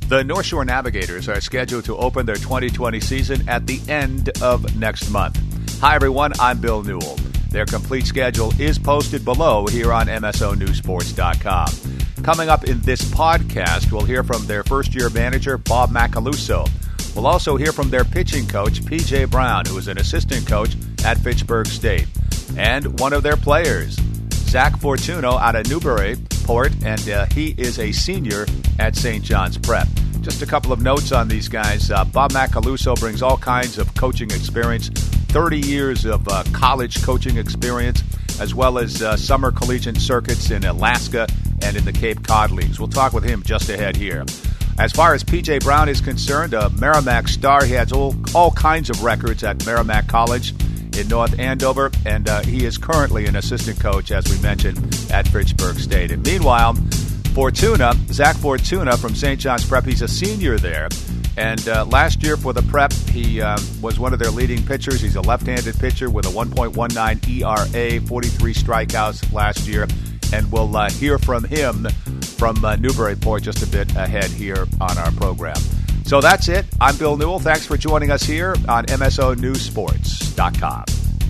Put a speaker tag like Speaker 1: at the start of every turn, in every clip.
Speaker 1: The North Shore Navigators are scheduled to open their 2020 season at the end of next month. Hi, everyone. I'm Bill Newell. Their complete schedule is posted below here on MSONewsports.com. Coming up in this podcast, we'll hear from their first-year manager, Bob Macaluso. We'll also hear from their pitching coach, P.J. Brown, who is an assistant coach at Fitchburg State, and one of their players, Zach Fortuno out of Newburyport, and he is a senior at St. John's Prep. Just a couple of notes on these guys. Bob Macaluso brings all kinds of coaching experience, 30 years of college coaching experience, as well as summer collegiate circuits in Alaska and in the Cape Cod Leagues. We'll talk with him just ahead here. As far as P.J. Brown is concerned, a Merrimack star. He has all kinds of records at Merrimack College in North Andover, and he is currently an assistant coach, as we mentioned, at Fitchburg State. And meanwhile, Zach Fortuna from St. John's Prep, he's a senior there. And last year for the Prep, he was one of their leading pitchers. He's a left-handed pitcher with a 1.19 ERA, 43 strikeouts last year. And we'll hear from him from Newburyport just a bit ahead here on our program. So that's it. I'm Bill Newell. Thanks for joining us here on MSONewsports.com.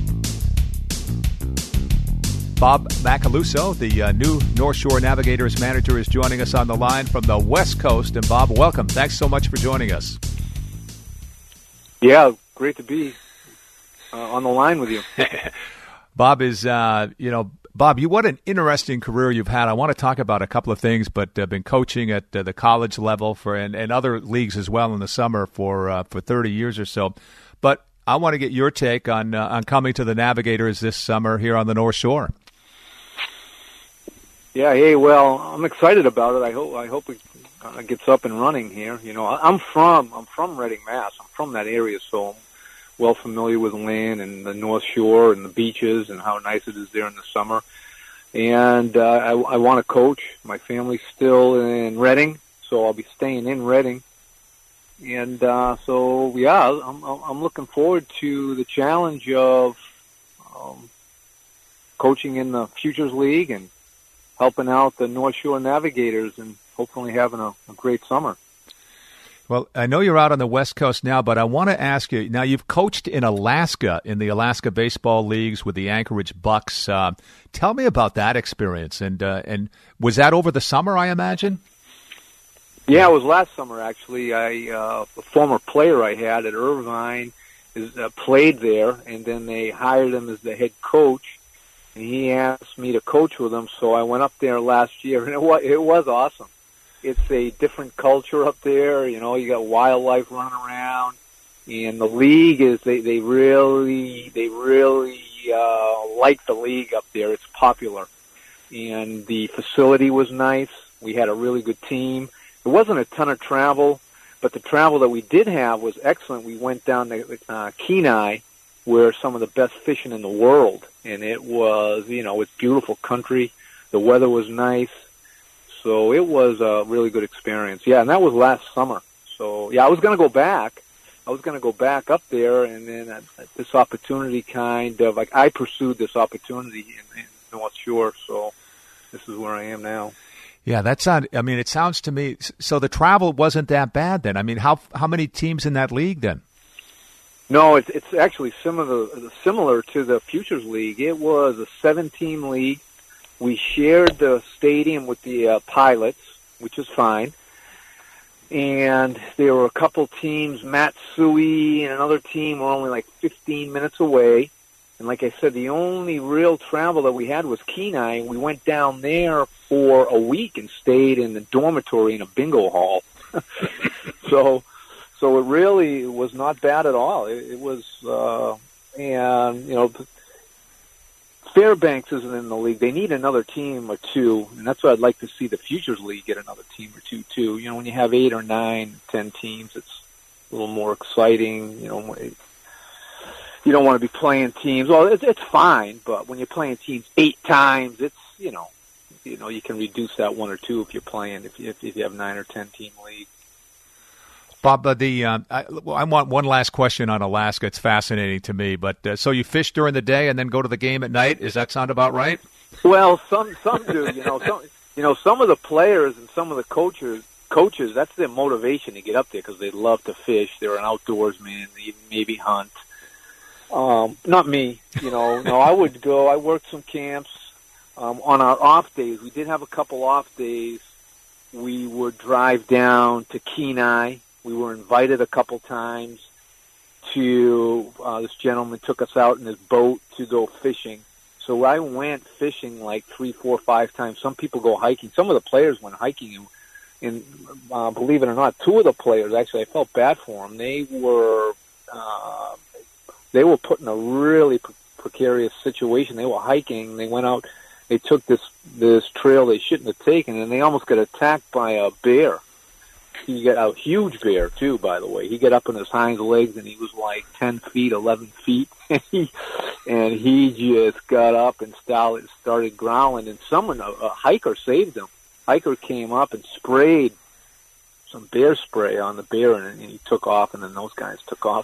Speaker 1: Bob Macaluso, the new North Shore Navigators manager, is joining us on the line from the West Coast. And Bob, welcome. Thanks so much for joining us.
Speaker 2: Yeah, great to be on the line with you.
Speaker 1: Bob is, Bob, what an interesting career you've had. I want to talk about a couple of things, but been coaching at the college level and other leagues as well in the summer for 30 years or so. But I want to get your take on coming to the Navigators this summer here on the North Shore.
Speaker 2: Yeah, hey, well, I'm excited about it. I hope it gets up and running here. You know, I'm from Reading, Mass. I'm from that area, so I'm well familiar with Lynn and the North Shore and the beaches and how nice it is there in the summer. And I want to coach. My family's still in Reading, so I'll be staying in Reading. And so, yeah, I'm looking forward to the challenge of coaching in the Futures League and helping out the North Shore Navigators and hopefully having a great summer.
Speaker 1: Well, I know you're out on the West Coast now, but I want to ask you, now you've coached in Alaska, in the Alaska Baseball Leagues with the Anchorage Bucks. Tell me about that experience. And was that over the summer, I imagine?
Speaker 2: Yeah, it was last summer, actually. A former player I had at Irvine played there, and then they hired him as the head coach. And he asked me to coach with him, so I went up there last year, and it was awesome. It's a different culture up there. You know, you got wildlife running around, and the league is they really like the league up there. It's popular, and the facility was nice. We had a really good team. There wasn't a ton of travel, but the travel that we did have was excellent. We went down to Kenai, where some of the best fishing in the world, and it was, it's beautiful country. The weather was nice. So it was a really good experience. Yeah, and that was last summer. So, yeah, I was going to go back. Up there, and then this opportunity I pursued this opportunity in North Shore, so this is where I am now.
Speaker 1: Yeah, it sounds to me, so the travel wasn't that bad then. I mean, how many teams in that league then?
Speaker 2: No, it's actually similar to the Futures League. It was a 7-team league. We shared the stadium with the Pilots, which is fine. And there were a couple teams, Matsui and another team were only like 15 minutes away. And like I said, the only real travel that we had was Kenai. And we went down there for a week and stayed in the dormitory in a bingo hall. So it really was not bad at all. It was, Fairbanks isn't in the league. They need another team or two, and that's why I'd like to see the Futures League get another team or two, too. You know, when you have 8 or 9, 10 teams, it's a little more exciting. You don't want to be playing teams. Well, it's fine, but when you're playing teams 8 times, it's, you can reduce that 1 or 2 if you're playing, if you have 9 or 10 team league.
Speaker 1: Bob, I want one last question on Alaska. It's fascinating to me. But so you fish during the day and then go to the game at night? Does that sound about right?
Speaker 2: Well, some do. Some of the players and some of the coaches, coaches, that's their motivation to get up there because they love to fish. They're an outdoorsman. They maybe hunt. Not me, No, I would go. I worked some camps on our off days. We did have a couple off days. We would drive down to Kenai. We were invited a couple times to, this gentleman took us out in his boat to go fishing. So I went fishing like 3, 4, 5 times. Some people go hiking. Some of the players went hiking, and believe it or not, 2 of the players, actually, I felt bad for them. They were put in a really precarious situation. They were hiking. They went out. They took this trail they shouldn't have taken, and they almost got attacked by a bear. He got a huge bear, too, by the way. He got up on his hind legs, and he was like 10 feet, 11 feet. And he just got up and started growling. And a hiker saved him. Hiker came up and sprayed some bear spray on the bear, and he took off, and then those guys took off.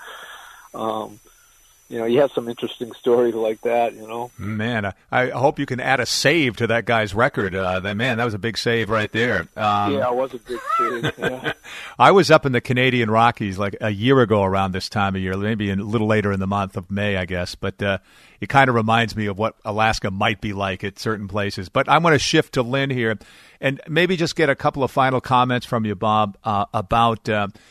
Speaker 2: So, you have some interesting stories like that,
Speaker 1: Man, I hope you can add a save to that guy's record. That was a big save right there.
Speaker 2: Yeah, it was a big save. Yeah.
Speaker 1: I was up in the Canadian Rockies like a year ago around this time of year, maybe a little later in the month of May, I guess. But it kind of reminds me of what Alaska might be like at certain places. But I'm going to shift to Lynn here and maybe just get a couple of final comments from you, Bob, about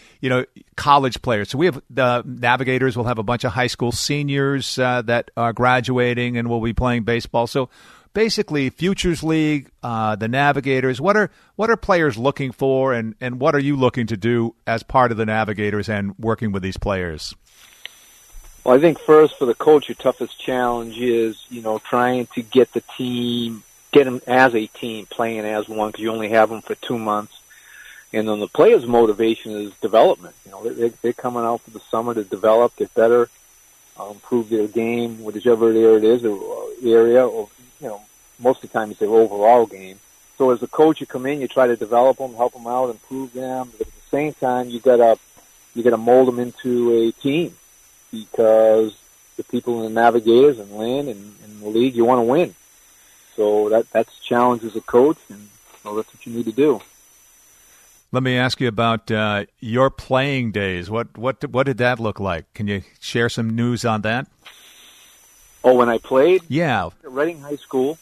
Speaker 1: college players. So we have the Navigators will have a bunch of high school seniors that are graduating and will be playing baseball. So basically, Futures League, the Navigators, what are players looking for, and what are you looking to do as part of the Navigators and working with these players?
Speaker 2: Well, I think first for the coach, your toughest challenge is, trying to get them as a team, playing as one, because you only have them for 2 months. And then the players' motivation is development. They're coming out for the summer to develop, get better, improve their game, whichever area it is, or most of the time it's their overall game. So as a coach, you come in, you try to develop them, help them out, improve them. But at the same time, you gotta mold them into a team, because the people in the Navigators and Lynn and the league, you want to win. So that's a challenge as a coach, and that's what you need to do.
Speaker 1: Let me ask you about your playing days. What did that look like? Can you share some news on that?
Speaker 2: Oh, when I played?
Speaker 1: Yeah.
Speaker 2: At Reading High School.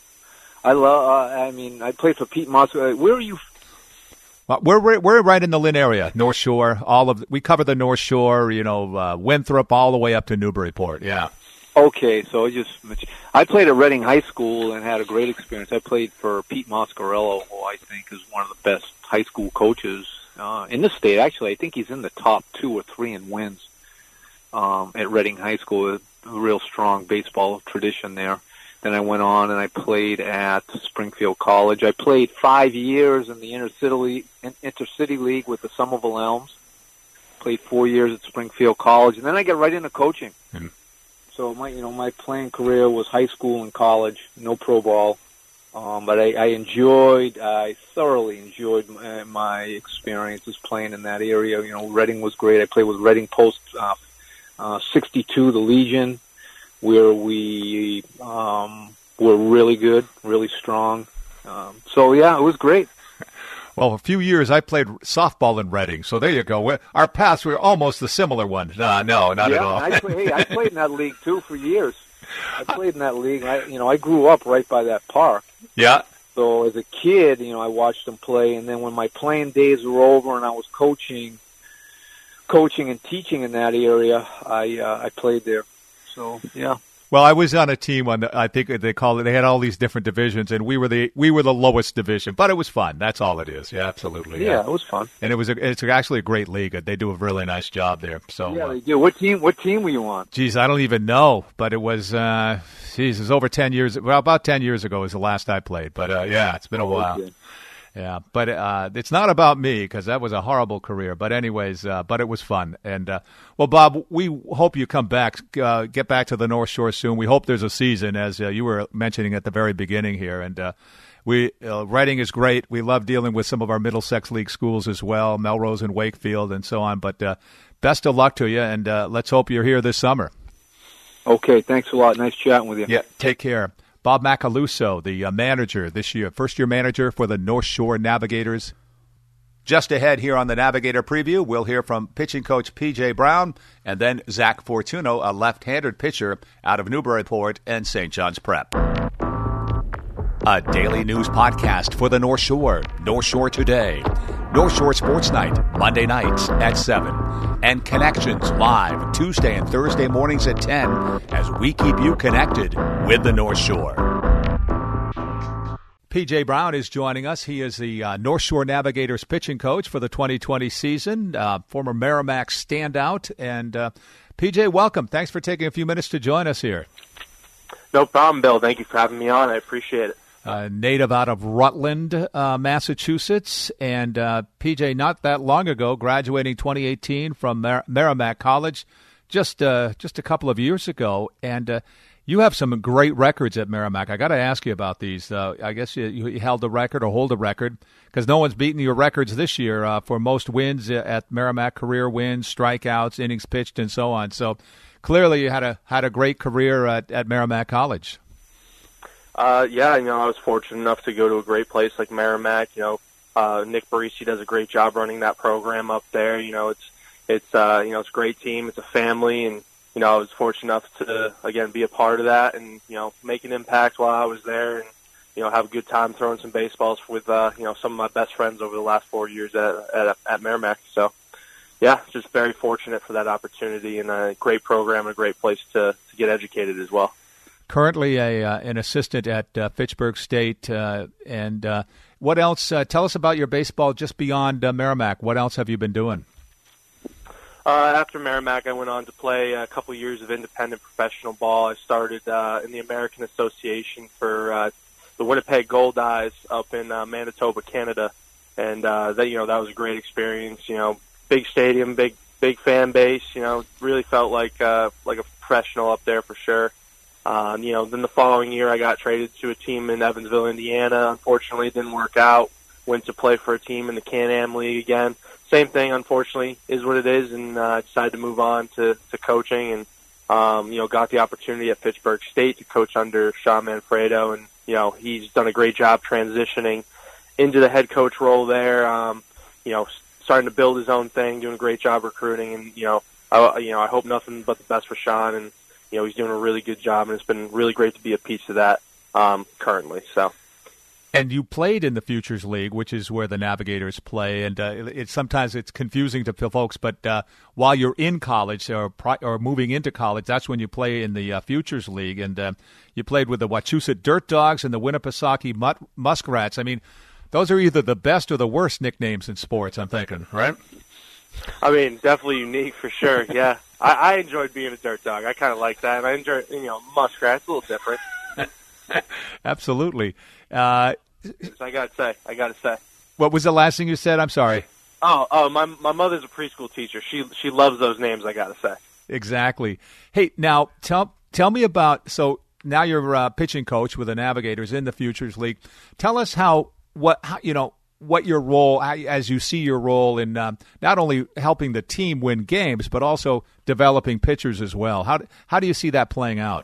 Speaker 2: I played for Pete Moss. Where are you?
Speaker 1: Well, we're right in the Lynn area, North Shore. We cover the North Shore. Winthrop all the way up to Newburyport. Yeah.
Speaker 2: Okay, so I played at Reading High School and had a great experience. I played for Pete Moscarello, who I think is one of the best high school coaches in the state. Actually, I think he's in the top 2 or 3 in wins at Reading High School. A real strong baseball tradition there. Then I went on and I played at Springfield College. I played 5 years in the Intercity League with the Somerville Elms. Played 4 years at Springfield College, and then I got right into coaching. Mm-hmm. So my playing career was high school and college, no pro ball. But I thoroughly enjoyed my experiences playing in that area. Reading was great. I played with Reading Post 62, the Legion, where we were really good, really strong. So yeah, it was great.
Speaker 1: Well, a few years I played softball in Reading, so there you go. Our paths were almost the similar one. No, not at all.
Speaker 2: I played in that league too for years. I played in that league. I grew up right by that park.
Speaker 1: Yeah.
Speaker 2: So as a kid, I watched them play, and then when my playing days were over and I was coaching and teaching in that area, I played there. So yeah.
Speaker 1: Well, I was on a team I think they call it. They had all these different divisions, and we were the lowest division, but it was fun. That's all it is. Yeah, absolutely.
Speaker 2: Yeah, it was fun.
Speaker 1: And it's actually a great league. They do a really nice job there. So
Speaker 2: yeah, they do. What team were you on?
Speaker 1: Geez, I don't even know, but it was it was over 10 years. Well, about 10 years ago was the last I played. But yeah, it's been a while. Okay. Yeah, but it's not about me, because that was a horrible career. But anyways, but it was fun. And, well, Bob, we hope you come back, get back to the North Shore soon. We hope there's a season, as you were mentioning at the very beginning here. And Reading is great. We love dealing with some of our Middlesex League schools as well, Melrose and Wakefield and so on. But best of luck to you, and let's hope you're here this summer.
Speaker 2: Okay, thanks a lot. Nice chatting with you.
Speaker 1: Yeah, take care. Bob Macaluso, the manager this year, first-year manager for the North Shore Navigators. Just ahead here on the Navigator Preview, we'll hear from pitching coach P.J. Brown and then Zach Fortuno, a left-handed pitcher out of Newburyport and St. John's Prep. A daily news podcast for the North Shore. North Shore Today. North Shore Sports Night, Monday nights at 7. And Connections live Tuesday and Thursday mornings at 10 as we keep you connected with the North Shore. P.J. Brown is joining us. He is the North Shore Navigators pitching coach for the 2020 season, former Merrimack standout. And P.J., welcome. Thanks for taking a few minutes to join us here.
Speaker 3: No problem, Bill. Thank you for having me on. I appreciate it.
Speaker 1: Native out of Rutland, Massachusetts, and P.J., not that long ago, graduating 2018 from Merrimack College, just a couple of years ago, and you have some great records at Merrimack. I got to ask you about these. I guess you held the record or hold a record because no one's beaten your records this year for most wins at Merrimack, career wins, strikeouts, innings pitched, and so on. So clearly you had a great career at Merrimack College.
Speaker 3: Yeah, I was fortunate enough to go to a great place like Merrimack. Nick Barisi does a great job running that program up there. It's a great team. It's a family, and I was fortunate enough to again be a part of that and make an impact while I was there, and have a good time throwing some baseballs with some of my best friends over the last 4 years at Merrimack. So yeah, just very fortunate for that opportunity, and a great program and a great place to get educated as well.
Speaker 1: Currently an assistant at Fitchburg State, and what else? Tell us about your baseball just beyond Merrimack. What else have you been doing?
Speaker 3: After Merrimack, I went on to play a couple years of independent professional ball. I started in the American Association for the Winnipeg Goldeyes up in Manitoba, Canada, and that was a great experience. Big stadium, big fan base. Really felt like a professional up there for sure. Then the following year I got traded to a team in Evansville, Indiana. Unfortunately, it didn't work out. Went to play for a team in the Can-Am League again. Same thing, unfortunately, is what it is, and I decided to move on to coaching and, got the opportunity at Fitchburg State to coach under Sean Manfredo, and, he's done a great job transitioning into the head coach role there, starting to build his own thing, doing a great job recruiting, and, I hope nothing but the best for Sean, and, he's doing a really good job, and it's been really great to be a piece of that currently. So.
Speaker 1: And you played in the Futures League, which is where the Navigators play, and sometimes it's confusing to folks. But while you're in college or moving into college, that's when you play in the Futures League, and you played with the Wachusett Dirt Dogs and the Winnipesaukee Muskrats. I mean, those are either the best or the worst nicknames in sports. I'm thinking, right?
Speaker 3: I mean, definitely unique for sure. Yeah, I enjoyed being a dirt dog. I kind of like that. And I enjoy, Muskrats, a little different.
Speaker 1: Absolutely.
Speaker 3: I gotta say.
Speaker 1: What was the last thing you said? I'm sorry.
Speaker 3: My mother's a preschool teacher. She loves those names. I gotta say. Exactly.
Speaker 1: Hey, now tell me about. So now you're pitching coach with the Navigators in the Futures League. Tell us what your role, as you see your role in not only helping the team win games, but also developing pitchers as well. How do you see that playing out?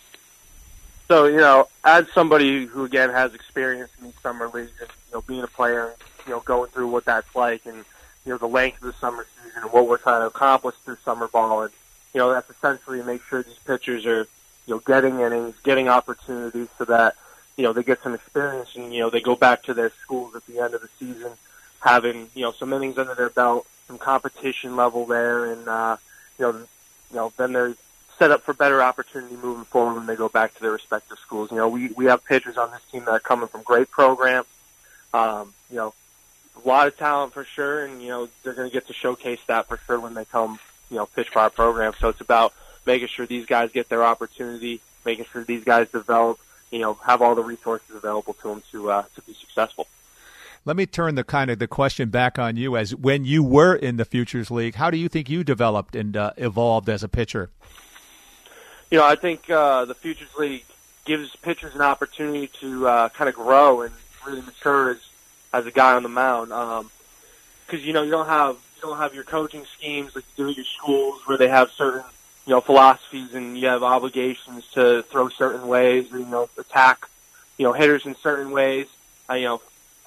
Speaker 3: So, as somebody who, again, has experience in these summer leagues and, being a player, going through what that's like and, the length of the summer season and what we're trying to accomplish through summer ball. And, that's essentially to make sure these pitchers are, getting innings, getting opportunities so that, they get some experience and, they go back to their schools at the end of the season having, some innings under their belt, some competition level there. And, then they're set up for better opportunity moving forward when they go back to their respective schools. We have pitchers on this team that are coming from great programs, a lot of talent for sure, and, they're going to get to showcase that for sure when they come, pitch for our program. So it's about making sure these guys get their opportunity, making sure these guys develop, have all the resources available to them to be successful.
Speaker 1: Let me turn the question back on you. As when you were in the Futures League, how do you think you developed and evolved as a pitcher?
Speaker 3: I think the Futures League gives pitchers an opportunity to kind of grow and really mature as a guy on the mound. Because you don't have your coaching schemes like you do at your schools where they have certain philosophies and you have obligations to throw certain ways or attack hitters in certain ways. The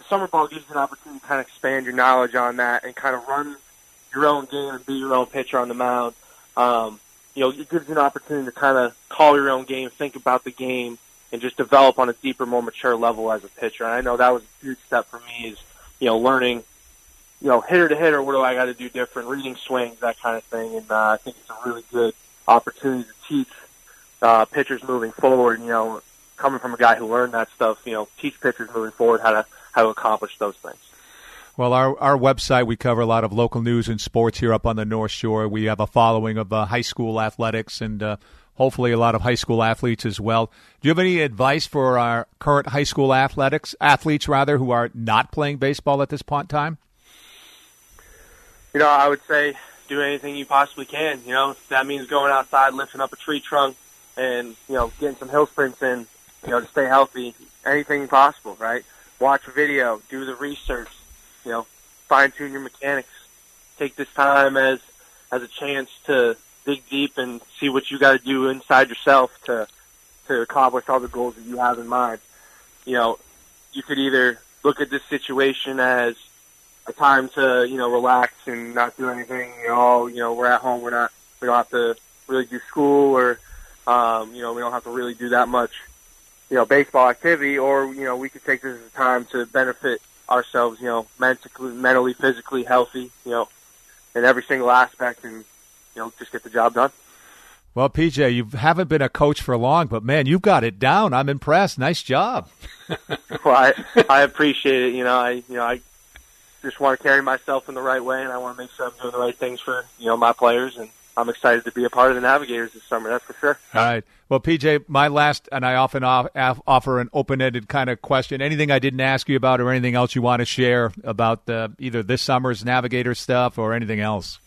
Speaker 3: summer ball gives you an opportunity to kind of expand your knowledge on that and kind of run your own game and be your own pitcher on the mound. It gives you an opportunity to kind of call your own game, think about the game, and just develop on a deeper, more mature level as a pitcher. And I know that was a huge step for me is, learning, hitter to hitter, what do I got to do different, reading swings, that kind of thing. And I think it's a really good opportunity to teach pitchers moving forward, coming from a guy who learned that stuff, teach pitchers moving forward how to accomplish those things.
Speaker 1: Well, our website, we cover a lot of local news and sports here up on the North Shore. We have a following of high school athletics and hopefully a lot of high school athletes as well. Do you have any advice for our current high school athletes who are not playing baseball at this point in time?
Speaker 3: I would say do anything you possibly can. If that means going outside, lifting up a tree trunk and, getting some hill sprints in, to stay healthy, anything possible, right? Watch a video, do the research, fine-tune your mechanics. Take this time as a chance to dig deep and see what you got to do inside yourself to accomplish all the goals that you have in mind. You could either look at this situation as a time to, relax and not do anything. We're at home. We don't have to really do school or, we don't have to really do that much, baseball activity. Or, we could take this as a time to benefit ourselves, mentally, physically healthy, in every single aspect and, just get the job done.
Speaker 1: Well, PJ, you haven't been a coach for long, but man, you've got it down. I'm impressed. Nice job.
Speaker 3: Well, I appreciate it. I just want to carry myself in the right way, and I want to make sure I'm doing the right things for, my players, and I'm excited to be a part of the Navigators this summer, that's for sure.
Speaker 1: All right. Well, PJ, my last, and I often offer an open-ended kind of question. Anything I didn't ask you about or anything else you want to share about either this summer's Navigator stuff or anything else?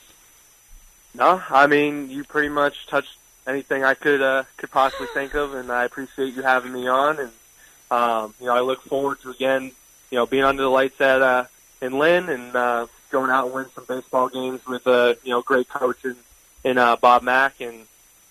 Speaker 3: No, I mean, you pretty much touched anything I could possibly think of, and I appreciate you having me on. And, I look forward to, again, being under the lights in Lynn and going out and win some baseball games with a great coach in Bob Mack and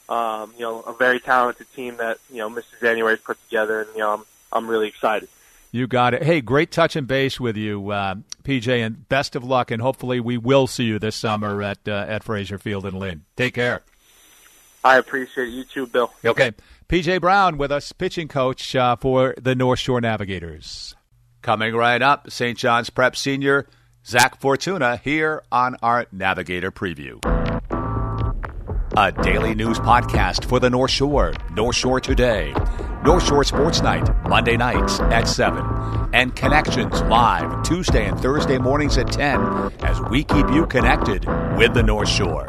Speaker 3: a very talented team that Mr. January's put together, and I'm really excited.
Speaker 1: You got it. Hey, great touching base with you, PJ, and best of luck. And hopefully, we will see you this summer at Frazier Field in Lynn. Take care.
Speaker 3: I appreciate it. You too, Bill.
Speaker 1: Okay, PJ Brown with us, pitching coach for the North Shore Navigators. Coming right up, St. John's Prep senior Zach Fortuna here on our Navigator Preview. A daily news podcast for the North Shore. North Shore Today. North Shore Sports Night, Monday nights at 7. And Connections live Tuesday and Thursday mornings at 10 as we keep you connected with the North Shore.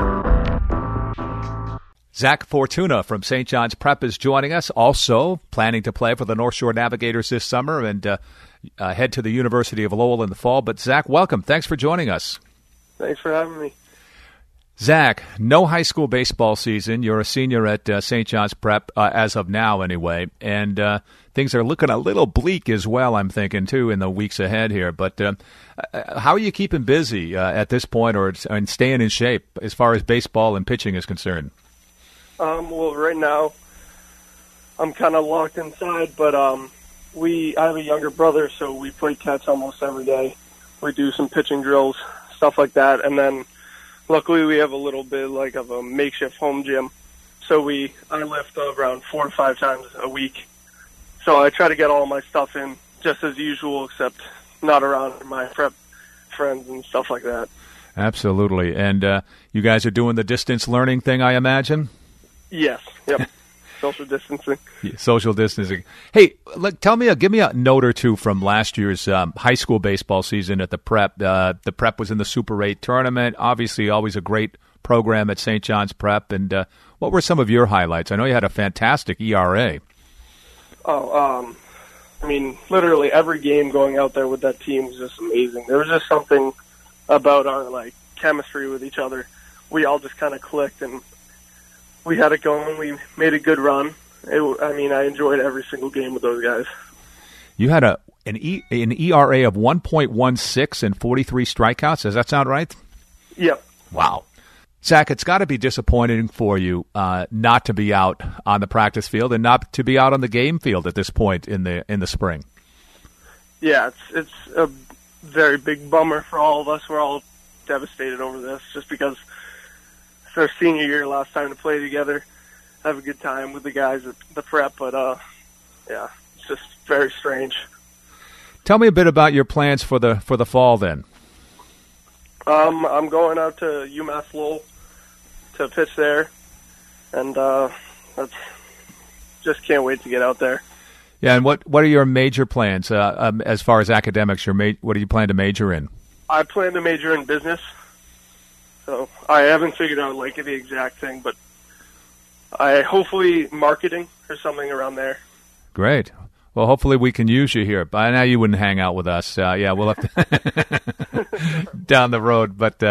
Speaker 1: Zach Fortuna from St. John's Prep is joining us, also planning to play for the North Shore Navigators this summer and head to the University of Lowell in the fall. But Zach, welcome. Thanks for joining us.
Speaker 3: Thanks for having me.
Speaker 1: Zach, no high school baseball season. You're a senior at St. John's Prep, as of now anyway, and things are looking a little bleak as well, I'm thinking, too, in the weeks ahead here. But how are you keeping busy at this point and staying in shape as far as baseball and pitching is concerned?
Speaker 4: Well, right now I'm kind of locked inside, but I have a younger brother, so we play catch almost every day. We do some pitching drills, stuff like that, and then luckily we have a little bit like of a makeshift home gym, so I lift around 4 to 5 times a week. So I try to get all my stuff in just as usual, except not around my prep friends and stuff like that.
Speaker 1: Absolutely. And you guys are doing the distance learning thing, I imagine?
Speaker 4: Yes. Yep. Social distancing.
Speaker 1: Yeah, social distancing. Hey, give me a note or two from last year's high school baseball season at the Prep. The Prep was in the Super 8 tournament. Obviously, always a great program at St. John's Prep. And what were some of your highlights? I know you had a fantastic ERA.
Speaker 4: I mean, literally every game going out there with that team was just amazing. There was just something about our chemistry with each other. We all just kind of clicked, and we had it going. We made a good run. I enjoyed every single game with those guys. You had an ERA of 1.16 and 43 strikeouts. Does that sound right? Yep.
Speaker 1: Wow. Zach, it's got to be disappointing for you not to be out on the practice field and not to be out on the game field at this point in the spring.
Speaker 4: Yeah, it's a very big bummer for all of us. We're all devastated over this just because it's our senior year, last time to play together, have a good time with the guys at the prep, but yeah, it's just very strange.
Speaker 1: Tell me a bit about your plans for the fall then.
Speaker 4: I'm going out to UMass Lowell to pitch there, and that's just can't wait to get out there.
Speaker 1: Yeah, and what are your major plans as far as academics? What do you plan to major in?
Speaker 4: I plan to major in business, so I haven't figured out like the exact thing, but hopefully marketing or something around there. Great.
Speaker 1: Well, hopefully we can use you here. By now you wouldn't hang out with us. Yeah, we'll have to down the road. But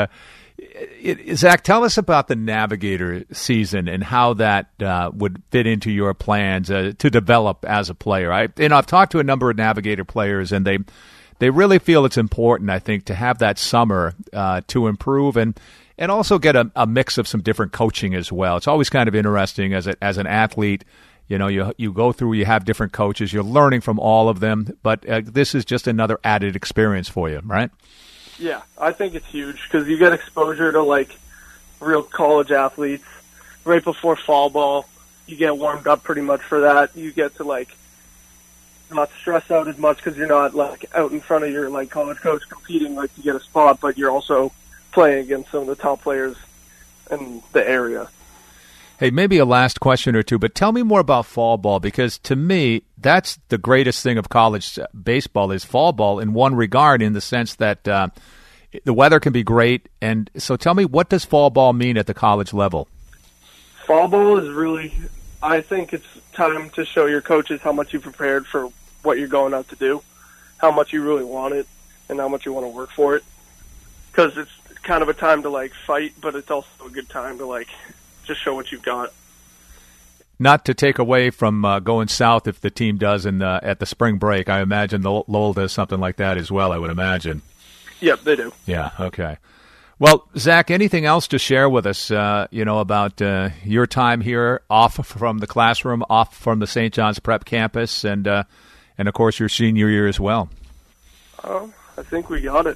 Speaker 1: Zach, tell us about the Navigator season and how that would fit into your plans to develop as a player. I've talked to a number of Navigator players, and they really feel it's important, I think, to have that summer to improve and also get a mix of some different coaching as well. It's always kind of interesting as an athlete. You know, you go through, you have different coaches, you're learning from all of them, but this is just another added experience for you, right?
Speaker 4: Yeah, I think it's huge because you get exposure to, like, real college athletes right before fall ball. You get warmed up pretty much for that. You get to, like, not stress out as much because you're not, like, out in front of your, like, college coach competing, like, to get a spot, but you're also playing against some of the top players in the area.
Speaker 1: Hey, maybe a last question or two, but tell me more about fall ball, because to me, that's the greatest thing of college baseball is fall ball in one regard, in the sense that the weather can be great. And so tell me, what does fall ball mean at the college level?
Speaker 4: Fall ball is really, I think it's time to show your coaches how much you prepared for what you're going out to do, how much you really want it, and how much you want to work for it. Because it's kind of a time to, like, fight, but it's also a good time to, like, just show what you've got.
Speaker 1: Not to take away from going south if the team does at the spring break. I imagine Lowell does something like that as well, I would imagine.
Speaker 4: Yep, they do.
Speaker 1: Yeah, okay. Well, Zach, anything else to share with us, about your time here, off from the classroom, off from the St. John's Prep campus, and of course your senior year as well?
Speaker 4: I think we got it.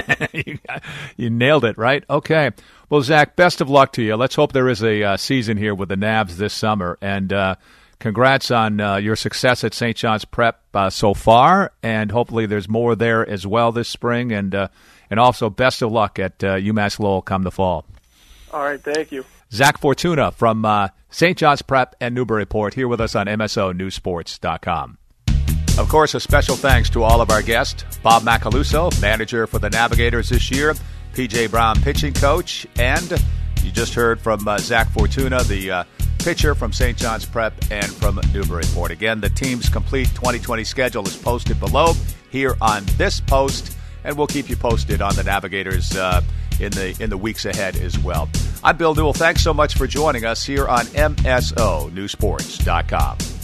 Speaker 1: You nailed it, right? Okay. Well, Zach, best of luck to you. Let's hope there is a season here with the Navs this summer. And congrats on your success at St. John's Prep so far. And hopefully there's more there as well this spring. And also best of luck at UMass Lowell come the fall.
Speaker 4: All right. Thank you.
Speaker 1: Zach Fortuna from St. John's Prep and Newburyport here with us on MSONewsports.com. Of course, a special thanks to all of our guests: Bob Macaluso, manager for the Navigators this year, P.J. Brown, pitching coach, and you just heard from Zach Fortuna, the pitcher from St. John's Prep and from Newburyport. Again, the team's complete 2020 schedule is posted below here on this post, and we'll keep you posted on the Navigators in the weeks ahead as well. I'm Bill Newell. Thanks so much for joining us here on MSONewsports.com.